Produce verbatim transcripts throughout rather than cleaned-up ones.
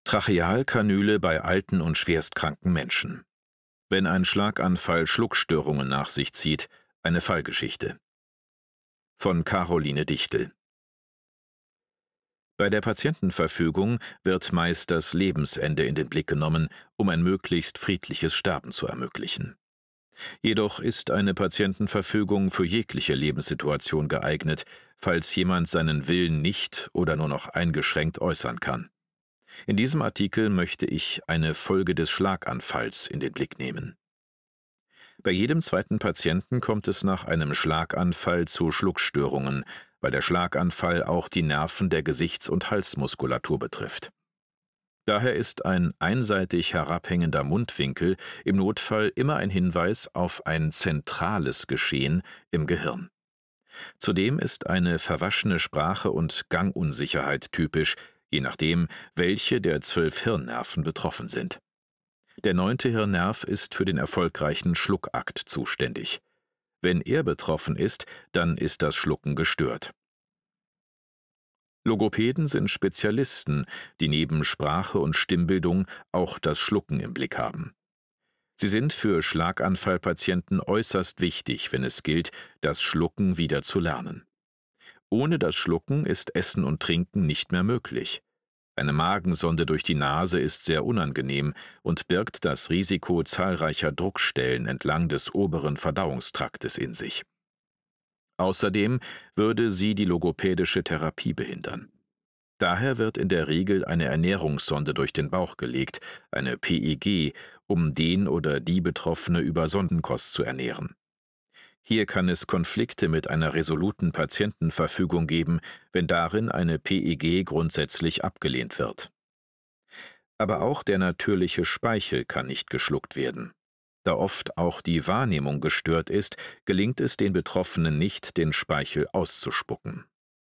Trachealkanüle bei alten und schwerstkranken Menschen. Wenn ein Schlaganfall Schluckstörungen nach sich zieht, eine Fallgeschichte. Von Caroline Dichtel. Bei der Patientenverfügung wird meist das Lebensende in den Blick genommen, um ein möglichst friedliches Sterben zu ermöglichen. Jedoch ist eine Patientenverfügung für jegliche Lebenssituation geeignet, falls jemand seinen Willen nicht oder nur noch eingeschränkt äußern kann. In diesem Artikel möchte ich eine Folge des Schlaganfalls in den Blick nehmen. Bei jedem zweiten Patienten kommt es nach einem Schlaganfall zu Schluckstörungen, weil der Schlaganfall auch die Nerven der Gesichts- und Halsmuskulatur betrifft. Daher ist ein einseitig herabhängender Mundwinkel im Notfall immer ein Hinweis auf ein zentrales Geschehen im Gehirn. Zudem ist eine verwaschene Sprache und Gangunsicherheit typisch, je nachdem, welche der zwölf Hirnnerven betroffen sind. Der neunte Hirnnerv ist für den erfolgreichen Schluckakt zuständig. Wenn er betroffen ist, dann ist das Schlucken gestört. Logopäden sind Spezialisten, die neben Sprache und Stimmbildung auch das Schlucken im Blick haben. Sie sind für Schlaganfallpatienten äußerst wichtig, wenn es gilt, das Schlucken wieder zu lernen. Ohne das Schlucken ist Essen und Trinken nicht mehr möglich. Eine Magensonde durch die Nase ist sehr unangenehm und birgt das Risiko zahlreicher Druckstellen entlang des oberen Verdauungstraktes in sich. Außerdem würde sie die logopädische Therapie behindern. Daher wird in der Regel eine Ernährungssonde durch den Bauch gelegt, eine P E G, um den oder die Betroffene über Sondenkost zu ernähren. Hier kann es Konflikte mit einer resoluten Patientenverfügung geben, wenn darin eine P E G grundsätzlich abgelehnt wird. Aber auch der natürliche Speichel kann nicht geschluckt werden. Da oft auch die Wahrnehmung gestört ist, gelingt es den Betroffenen nicht, den Speichel auszuspucken.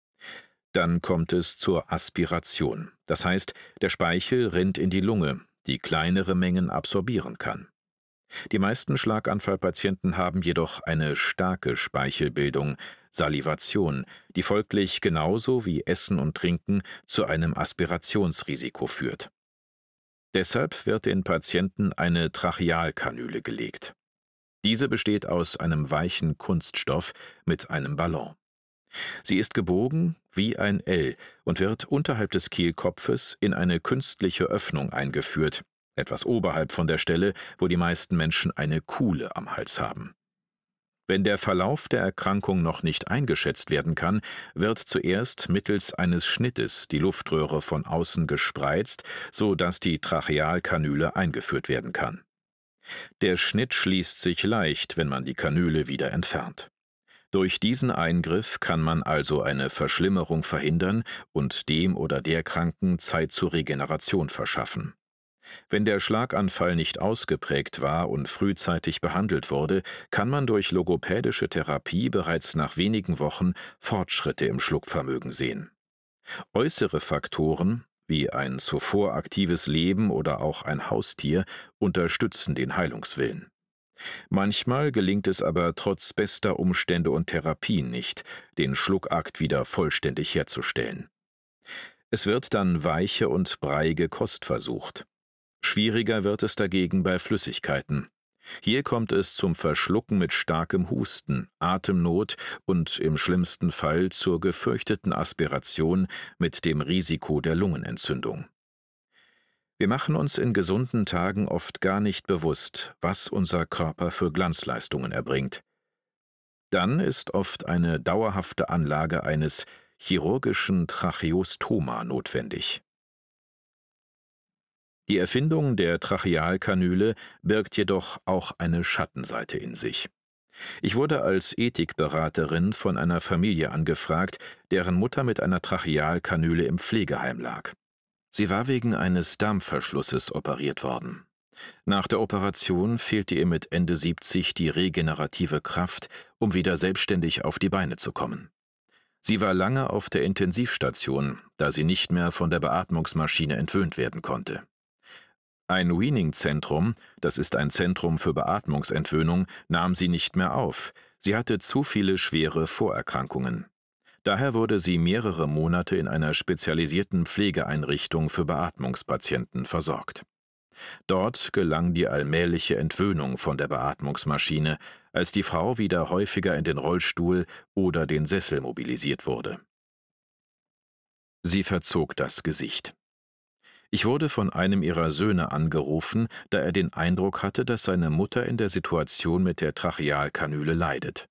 Dann kommt es zur Aspiration, das heißt, der Speichel rinnt in die Lunge, die kleinere Mengen absorbieren kann. Die meisten Schlaganfallpatienten haben jedoch eine starke Speichelbildung, Salivation, die folglich genauso wie Essen und Trinken zu einem Aspirationsrisiko führt. Deshalb wird den Patienten eine Trachealkanüle gelegt. Diese besteht aus einem weichen Kunststoff mit einem Ballon. Sie ist gebogen wie ein L und wird unterhalb des Kehlkopfes in eine künstliche Öffnung eingeführt, etwas oberhalb von der Stelle, wo die meisten Menschen eine Kuhle am Hals haben. Wenn der Verlauf der Erkrankung noch nicht eingeschätzt werden kann, wird zuerst mittels eines Schnittes die Luftröhre von außen gespreizt, so dass die Trachealkanüle eingeführt werden kann. Der Schnitt schließt sich leicht, wenn man die Kanüle wieder entfernt. Durch diesen Eingriff kann man also eine Verschlimmerung verhindern und dem oder der Kranken Zeit zur Regeneration verschaffen. Wenn der Schlaganfall nicht ausgeprägt war und frühzeitig behandelt wurde, kann man durch logopädische Therapie bereits nach wenigen Wochen Fortschritte im Schluckvermögen sehen. Äußere Faktoren, wie ein zuvor aktives Leben oder auch ein Haustier, unterstützen den Heilungswillen. Manchmal gelingt es aber trotz bester Umstände und Therapien nicht, den Schluckakt wieder vollständig herzustellen. Es wird dann weiche und breiige Kost versucht. Schwieriger wird es dagegen bei Flüssigkeiten. Hier kommt es zum Verschlucken mit starkem Husten, Atemnot und im schlimmsten Fall zur gefürchteten Aspiration mit dem Risiko der Lungenentzündung. Wir machen uns in gesunden Tagen oft gar nicht bewusst, was unser Körper für Glanzleistungen erbringt. Dann ist oft eine dauerhafte Anlage eines chirurgischen Tracheostoma notwendig. Die Erfindung der Trachealkanüle birgt jedoch auch eine Schattenseite in sich. Ich wurde als Ethikberaterin von einer Familie angefragt, deren Mutter mit einer Trachealkanüle im Pflegeheim lag. Sie war wegen eines Darmverschlusses operiert worden. Nach der Operation fehlte ihr mit Ende siebzig die regenerative Kraft, um wieder selbstständig auf die Beine zu kommen. Sie war lange auf der Intensivstation, da sie nicht mehr von der Beatmungsmaschine entwöhnt werden konnte. Ein Weaning-Zentrum, das ist ein Zentrum für Beatmungsentwöhnung, nahm sie nicht mehr auf. Sie hatte zu viele schwere Vorerkrankungen. Daher wurde sie mehrere Monate in einer spezialisierten Pflegeeinrichtung für Beatmungspatienten versorgt. Dort gelang die allmähliche Entwöhnung von der Beatmungsmaschine, als die Frau wieder häufiger in den Rollstuhl oder den Sessel mobilisiert wurde. Sie verzog das Gesicht. Ich wurde von einem ihrer Söhne angerufen, da er den Eindruck hatte, dass seine Mutter in der Situation mit der Trachealkanüle leidet.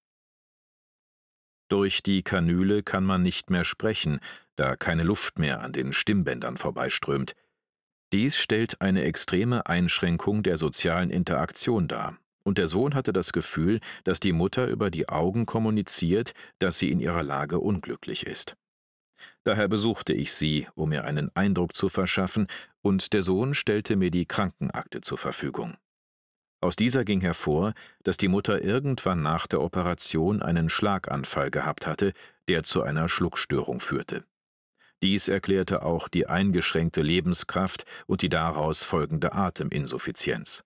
Durch die Kanüle kann man nicht mehr sprechen, da keine Luft mehr an den Stimmbändern vorbeiströmt. Dies stellt eine extreme Einschränkung der sozialen Interaktion dar, und der Sohn hatte das Gefühl, dass die Mutter über die Augen kommuniziert, dass sie in ihrer Lage unglücklich ist. Daher besuchte ich sie, um mir einen Eindruck zu verschaffen, und der Sohn stellte mir die Krankenakte zur Verfügung. Aus dieser ging hervor, dass die Mutter irgendwann nach der Operation einen Schlaganfall gehabt hatte, der zu einer Schluckstörung führte. Dies erklärte auch die eingeschränkte Lebenskraft und die daraus folgende Ateminsuffizienz.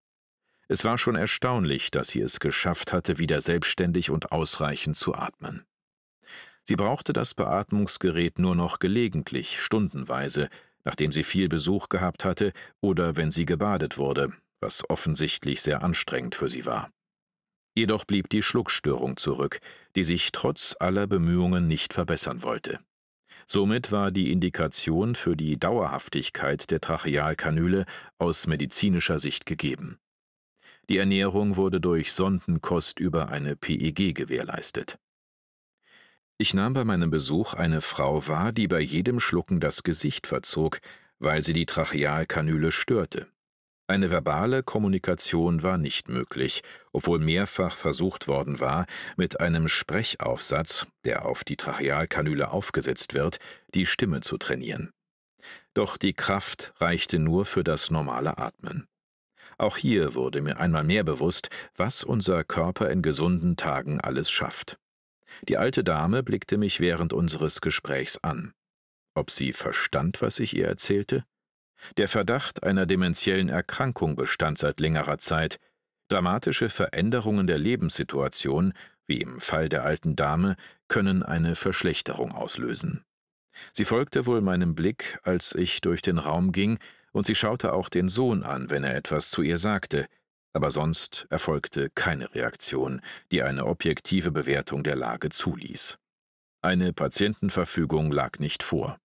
Es war schon erstaunlich, dass sie es geschafft hatte, wieder selbstständig und ausreichend zu atmen. Sie brauchte das Beatmungsgerät nur noch gelegentlich, stundenweise, nachdem sie viel Besuch gehabt hatte oder wenn sie gebadet wurde, was offensichtlich sehr anstrengend für sie war. Jedoch blieb die Schluckstörung zurück, die sich trotz aller Bemühungen nicht verbessern wollte. Somit war die Indikation für die Dauerhaftigkeit der Trachealkanüle aus medizinischer Sicht gegeben. Die Ernährung wurde durch Sondenkost über eine P E G gewährleistet. Ich nahm bei meinem Besuch eine Frau wahr, die bei jedem Schlucken das Gesicht verzog, weil sie die Trachealkanüle störte. Eine verbale Kommunikation war nicht möglich, obwohl mehrfach versucht worden war, mit einem Sprechaufsatz, der auf die Trachealkanüle aufgesetzt wird, die Stimme zu trainieren. Doch die Kraft reichte nur für das normale Atmen. Auch hier wurde mir einmal mehr bewusst, was unser Körper in gesunden Tagen alles schafft. Die alte Dame blickte mich während unseres Gesprächs an. Ob sie verstand, was ich ihr erzählte? Der Verdacht einer dementiellen Erkrankung bestand seit längerer Zeit. Dramatische Veränderungen der Lebenssituation, wie im Fall der alten Dame, können eine Verschlechterung auslösen. Sie folgte wohl meinem Blick, als ich durch den Raum ging, und sie schaute auch den Sohn an, wenn er etwas zu ihr sagte, aber sonst erfolgte keine Reaktion, die eine objektive Bewertung der Lage zuließ. Eine Patientenverfügung lag nicht vor.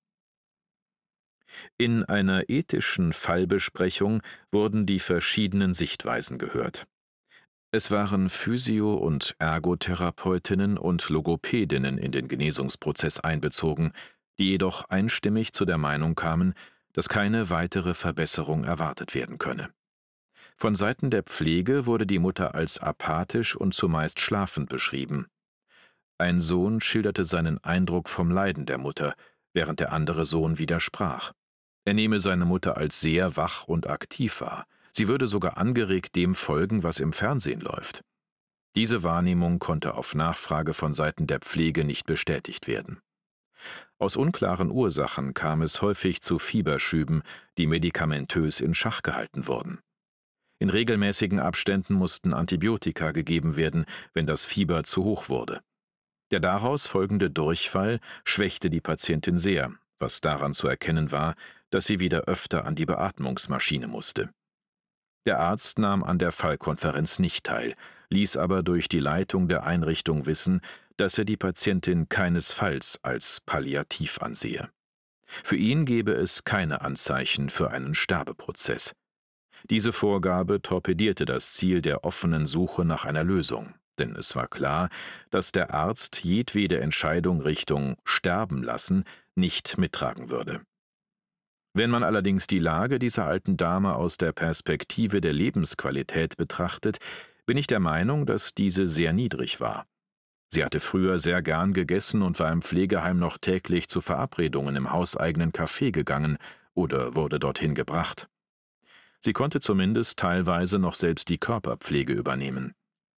In einer ethischen Fallbesprechung wurden die verschiedenen Sichtweisen gehört. Es waren Physio- und Ergotherapeutinnen und Logopädinnen in den Genesungsprozess einbezogen, die jedoch einstimmig zu der Meinung kamen, dass keine weitere Verbesserung erwartet werden könne. Von Seiten der Pflege wurde die Mutter als apathisch und zumeist schlafend beschrieben. Ein Sohn schilderte seinen Eindruck vom Leiden der Mutter, während der andere Sohn widersprach. Er nehme seine Mutter als sehr wach und aktiv wahr. Sie würde sogar angeregt dem folgen, was im Fernsehen läuft. Diese Wahrnehmung konnte auf Nachfrage von Seiten der Pflege nicht bestätigt werden. Aus unklaren Ursachen kam es häufig zu Fieberschüben, die medikamentös in Schach gehalten wurden. In regelmäßigen Abständen mussten Antibiotika gegeben werden, wenn das Fieber zu hoch wurde. Der daraus folgende Durchfall schwächte die Patientin sehr, was daran zu erkennen war, dass sie wieder öfter an die Beatmungsmaschine musste. Der Arzt nahm an der Fallkonferenz nicht teil, ließ aber durch die Leitung der Einrichtung wissen, dass er die Patientin keinesfalls als palliativ ansehe. Für ihn gebe es keine Anzeichen für einen Sterbeprozess. Diese Vorgabe torpedierte das Ziel der offenen Suche nach einer Lösung, denn es war klar, dass der Arzt jedwede Entscheidung Richtung »Sterben lassen« nicht mittragen würde. Wenn man allerdings die Lage dieser alten Dame aus der Perspektive der Lebensqualität betrachtet, bin ich der Meinung, dass diese sehr niedrig war. Sie hatte früher sehr gern gegessen und war im Pflegeheim noch täglich zu Verabredungen im hauseigenen Café gegangen oder wurde dorthin gebracht. Sie konnte zumindest teilweise noch selbst die Körperpflege übernehmen.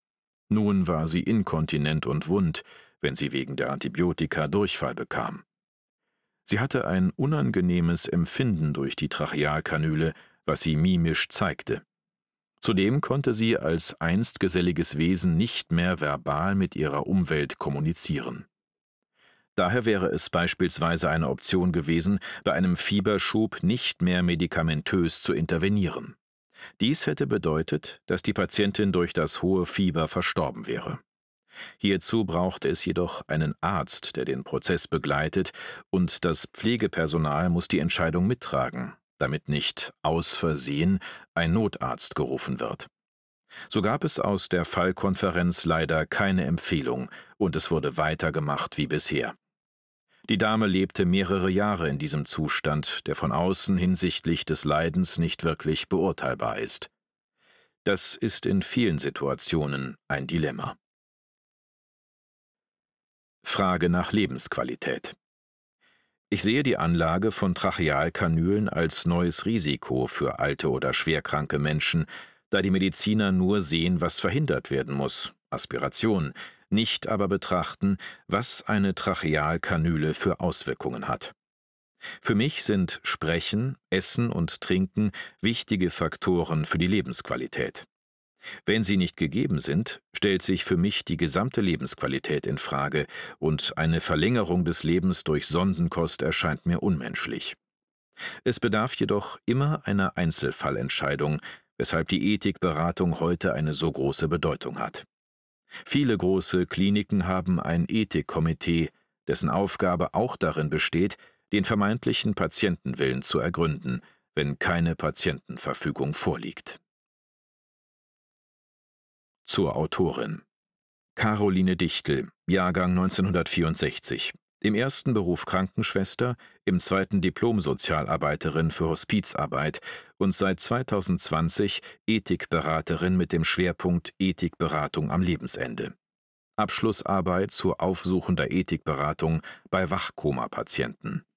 Nun war sie inkontinent und wund, wenn sie wegen der Antibiotika Durchfall bekam. Sie hatte ein unangenehmes Empfinden durch die Trachealkanüle, was sie mimisch zeigte. Zudem konnte sie als einst geselliges Wesen nicht mehr verbal mit ihrer Umwelt kommunizieren. Daher wäre es beispielsweise eine Option gewesen, bei einem Fieberschub nicht mehr medikamentös zu intervenieren. Dies hätte bedeutet, dass die Patientin durch das hohe Fieber verstorben wäre. Hierzu brauchte es jedoch einen Arzt, der den Prozess begleitet, und das Pflegepersonal muss die Entscheidung mittragen, damit nicht aus Versehen ein Notarzt gerufen wird. So gab es aus der Fallkonferenz leider keine Empfehlung und es wurde weitergemacht wie bisher. Die Dame lebte mehrere Jahre in diesem Zustand, der von außen hinsichtlich des Leidens nicht wirklich beurteilbar ist. Das ist in vielen Situationen ein Dilemma. Frage nach Lebensqualität. Ich sehe die Anlage von Trachealkanülen als neues Risiko für alte oder schwerkranke Menschen, da die Mediziner nur sehen, was verhindert werden muss, Aspiration, nicht aber betrachten, was eine Trachealkanüle für Auswirkungen hat. Für mich sind Sprechen, Essen und Trinken wichtige Faktoren für die Lebensqualität. Wenn sie nicht gegeben sind, stellt sich für mich die gesamte Lebensqualität in Frage und eine Verlängerung des Lebens durch Sondenkost erscheint mir unmenschlich. Es bedarf jedoch immer einer Einzelfallentscheidung, weshalb die Ethikberatung heute eine so große Bedeutung hat. Viele große Kliniken haben ein Ethikkomitee, dessen Aufgabe auch darin besteht, den vermeintlichen Patientenwillen zu ergründen, wenn keine Patientenverfügung vorliegt. Zur Autorin: Caroline Dichtel, Jahrgang neunzehnhundertvierundsechzig. Im ersten Beruf Krankenschwester, im zweiten Diplom-Sozialarbeiterin für Hospizarbeit und seit zweitausendzwanzig Ethikberaterin mit dem Schwerpunkt Ethikberatung am Lebensende. Abschlussarbeit zur aufsuchender Ethikberatung bei Wachkoma-Patienten.